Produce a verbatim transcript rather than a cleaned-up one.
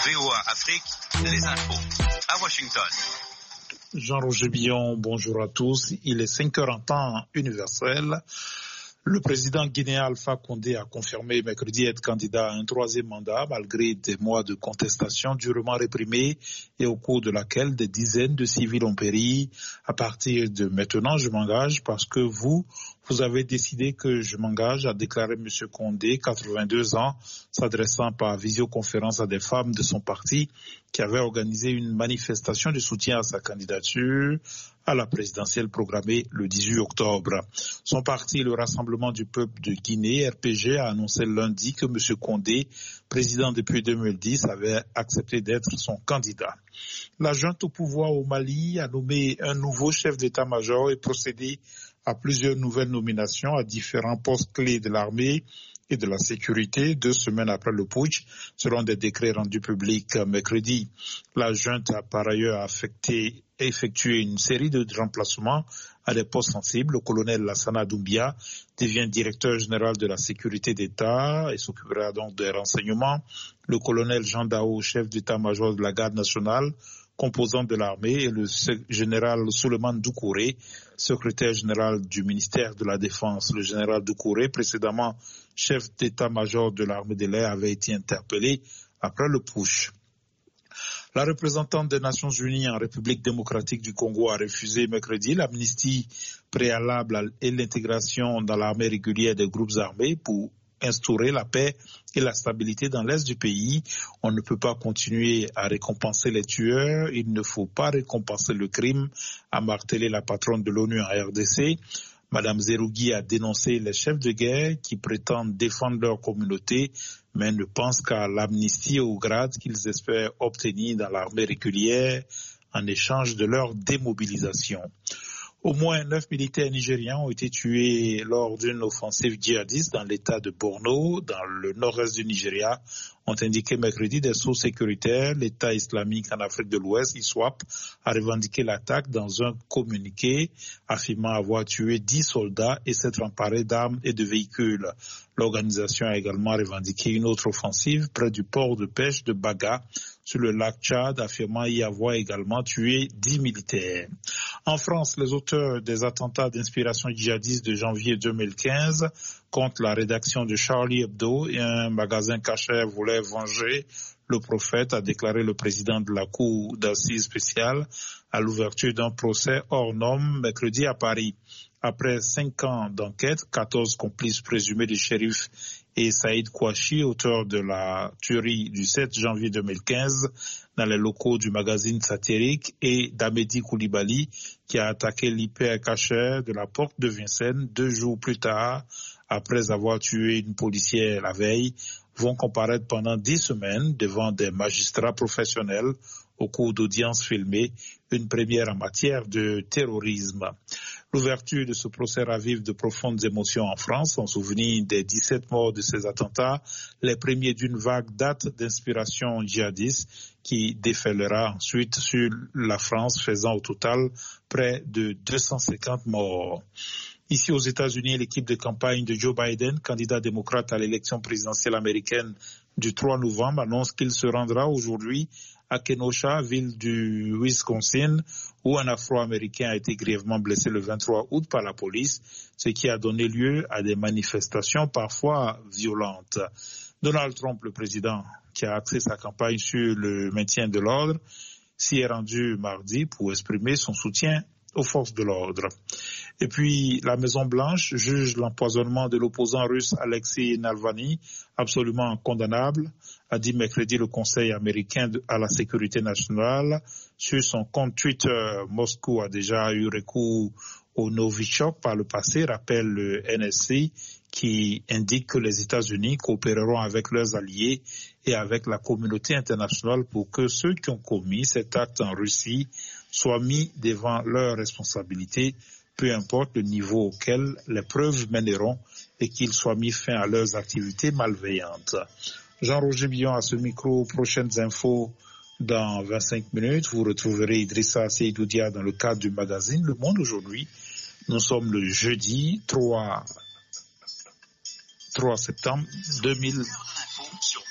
V O A Afrique, les infos à Washington. Jean-Roger Billon, bonjour à tous. Il est cinq heures en temps universel. Le président guinéen Alpha Condé a confirmé mercredi être candidat à un troisième mandat malgré des mois de contestation durement réprimés et au cours de laquelle des dizaines de civils ont péri. À partir de maintenant, je m'engage parce que vous, vous avez décidé que je m'engage, a déclaré M. Condé, quatre-vingt-deux ans, s'adressant par visioconférence à des femmes de son parti qui avaient organisé une manifestation de soutien à sa candidature à la présidentielle programmée le dix-huit octobre. Son parti, le Rassemblement du peuple de Guinée, R P G, a annoncé lundi que M. Condé, président depuis deux mille dix, avait accepté d'être son candidat. La junte au pouvoir au Mali a nommé un nouveau chef d'état-major et procédé à plusieurs nouvelles nominations à différents postes clés de l'armée et de la sécurité deux semaines après le putsch, selon des décrets rendus publics mercredi. La junte a par ailleurs affecté, effectué une série de remplacements à des postes sensibles. Le colonel Lassana Doumbia devient directeur général de la sécurité d'État et s'occupera donc des renseignements. Le colonel Jean Dao, chef d'état-major de la garde nationale, composant de l'armée, et le général Souleymane Doucouré, secrétaire général du ministère de la Défense. Le général Doucouré, précédemment chef d'état-major de l'armée de l'air, avait été interpellé après le putsch. La représentante des Nations Unies en République démocratique du Congo a refusé mercredi l'amnistie préalable et l'intégration dans l'armée régulière des groupes armés pour instaurer la paix et la stabilité dans l'est du pays. On ne peut pas continuer à récompenser les tueurs, il ne faut pas récompenser le crime, a martelé la patronne de l'ONU en R D C. Madame Zerougui a dénoncé les chefs de guerre qui prétendent défendre leur communauté, mais ne pensent qu'à l'amnistie au grade qu'ils espèrent obtenir dans l'armée régulière en échange de leur démobilisation. Au moins neuf militaires nigérians ont été tués lors d'une offensive djihadiste dans l'état de Borno, dans le nord-est du Nigeria, ont indiqué mercredi des sources sécuritaires. L'État islamique en Afrique de l'Ouest, I S W A P, a revendiqué l'attaque dans un communiqué, affirmant avoir tué dix soldats et s'être emparé d'armes et de véhicules. L'organisation a également revendiqué une autre offensive près du port de pêche de Baga, sur le lac Tchad, affirmant y avoir également tué dix militaires. En France, les auteurs des attentats d'inspiration djihadiste de janvier deux mille quinze contre la rédaction de Charlie Hebdo et un magasin cachère voulaient venger le prophète, a déclaré le président de la Cour d'assises spéciale à l'ouverture d'un procès hors norme mercredi à Paris. Après cinq ans d'enquête, quatorze complices présumés du shérif et Saïd Kouachi, auteur de la tuerie du sept janvier deux mille quinze dans les locaux du magazine satirique, et d'Amédi Koulibaly, qui a attaqué l'hyper cachère de la porte de Vincennes deux jours plus tard, après avoir tué une policière la veille, vont comparaître pendant dix semaines devant des magistrats professionnels au cours d'audiences filmées, une première en matière de terrorisme. L'ouverture de ce procès ravive de profondes émotions en France, en souvenir des dix-sept morts de ces attentats, les premiers d'une vague date d'inspiration djihadiste qui déferlera ensuite sur la France, faisant au total près de deux cent cinquante morts. Ici aux États-Unis, l'équipe de campagne de Joe Biden, candidat démocrate à l'élection présidentielle américaine du trois novembre, annonce qu'il se rendra aujourd'hui à Kenosha, ville du Wisconsin, où un Afro-Américain a été grièvement blessé le vingt-trois août par la police, ce qui a donné lieu à des manifestations parfois violentes. Donald Trump, le président, qui a axé sa campagne sur le maintien de l'ordre, s'y est rendu mardi pour exprimer son soutien aux forces de l'ordre. Et puis, la Maison-Blanche juge l'empoisonnement de l'opposant russe Alexei Navalny absolument condamnable, a dit mercredi le Conseil américain à la sécurité nationale. Sur son compte Twitter, Moscou a déjà eu recours au Novichok par le passé, rappelle le N S C, qui indique que les États-Unis coopéreront avec leurs alliés et avec la communauté internationale pour que ceux qui ont commis cet acte en Russie soient mis devant leurs responsabilités, peu importe le niveau auquel les preuves mèneront, et qu'ils soient mis fin à leurs activités malveillantes. Jean-Roger Billon à ce micro, prochaines infos dans vingt-cinq minutes. Vous retrouverez Idrissa Seydoudia dans le cadre du magazine Le Monde aujourd'hui. Nous sommes le jeudi trois septembre deux mille.